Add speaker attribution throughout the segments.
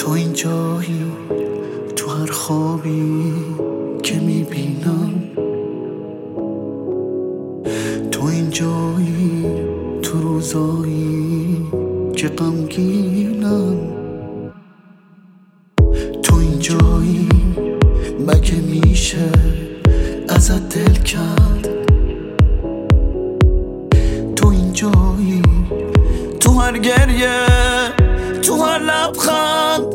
Speaker 1: تو اینجایی، تو هر خوابی که میبینم. تو اینجایی، تو روزایی که غمگینم. تو اینجایی، مگه میشه ازت دل کرد؟ تو اینجایی، تو هر گریه، تو هر لبخند.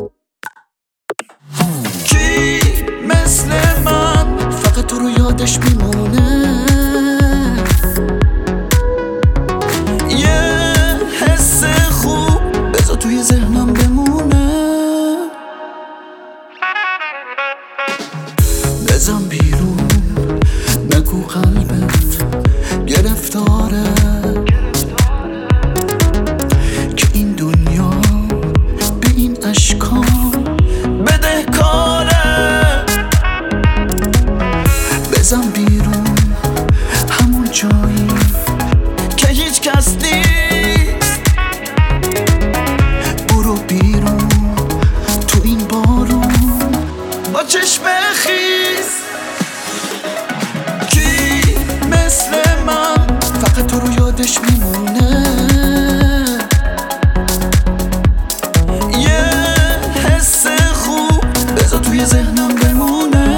Speaker 1: کی مثل من فقط تو رو یادش میمونه؟ یه حس خوب بذار توی ذهنم بمونه. بزن بیرون، نگو قلبت گرفتاره، که این دنیا به این اشکان بدهکاره. بزن بیرون، همون جایی که هیچ کس نیست. برو بیرون تو این بارون با چشم خیس. کی مثل من فقط تو رو یادش میمونه؟ یه حس خوب بذار توی ذهنم بمونه.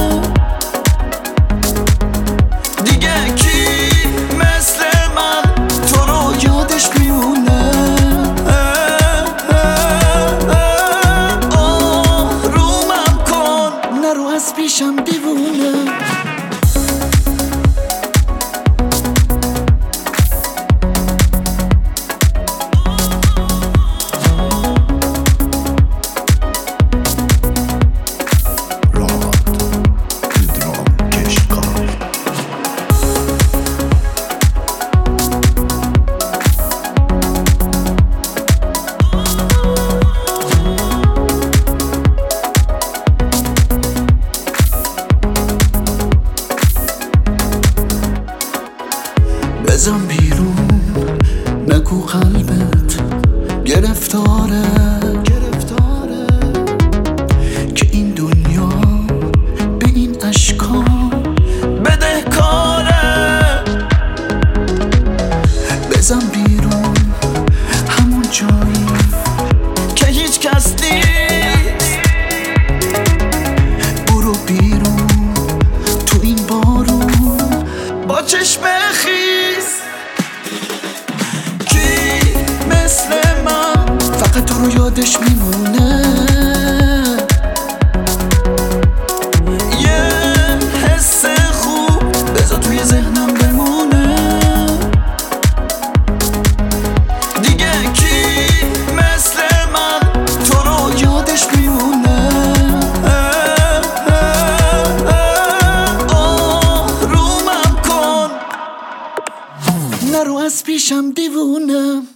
Speaker 1: دیگه کی مثل من تو رو یادش میمونه؟ آرومم کن، نرو از پیشم دیوونه. بزن بیرون، نگو قلبت گرفتاره، که این دنیا به این اشکان بدهکاره. بزن بیرون، همون جایی که هیچ کس نیست. برو بیرون تو این بارون با چشم خیس. کی مثل من فقط تو رو یادش میمونه؟ یه حس خوب بذار توی ذهنم بمونه. دیگه کی مثل من تو رو یادش میمونه؟ آرومم کن، نرو از پیشم دیوونه.